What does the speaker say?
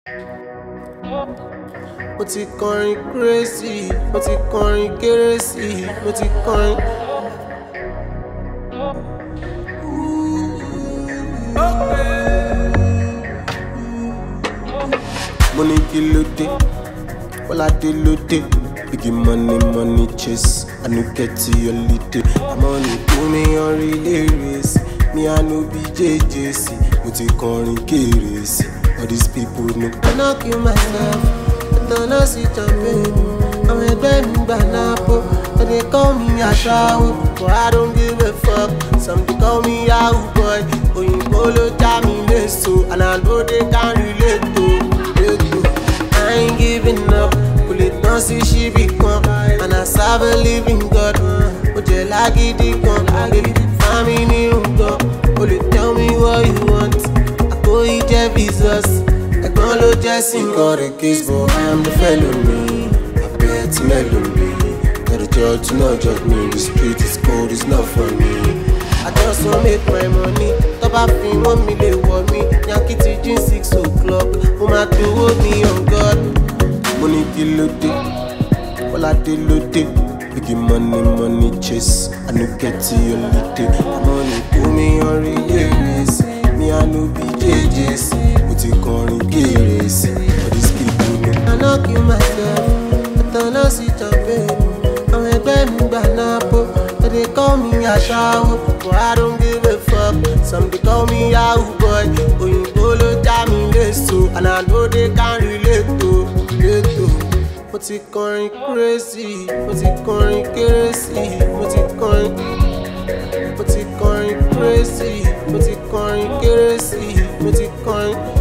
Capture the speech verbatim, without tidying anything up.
Mo ti kọrin crazy, mo ti kọrin kérésì, mo ti kọrin. Mo ní kí ló dé, Bọ́ládé ló dé. Big money, money chase, I no get to your holiday. I'm on it, put me on relay race. Me I no be J J C, mo ti kọrin kérésì. All these people know I no kill myself, I don't know see champagne. I'm a baby banapo, but they call me a shower. But I don't give a fuck, some they call me Yahoo boy. Oyinbo lo ja mi leso, and I know they can relate to, relate to. I ain't giving up, pull it down see she become. And I serve a living God, oje lagidi kan, baby family ungo. Only tell me what you want, I go eat your visas. Ẹ̀gbọ́n ló jẹ́ sí nǹkan rẹ̀ case, but I am the felony. I bet melody, tell the judge to not judge me. The street is cold, it's not for me. I just wan make my money. Tó bá fi wọ́n mi lè wọ̀ mí. Yankee ti jí six o'clock, mo máa dowó mi on God. Mo ní kí ló dé, Bọ́ládé ló dé. Big money, money chase, I no get to your holiday. I'm on it, put me on relay race. Me I no be J J C, mo ti kọrin kérésì. All these people know I no kill myself, I don't know see champagne. I'm a baby banapo, but they call me a shower. But I don't give a fuck, some they call me Yahoo boy. Oyinbo lo ja mi leso, and I know they can relate to, relate to. Mo ti kọrin crazy, mo ti kọrin kérésì, mo ti kọrin. Mo ti kọrin crazy, mo ti kọrin kérésì, mo ti kọrin.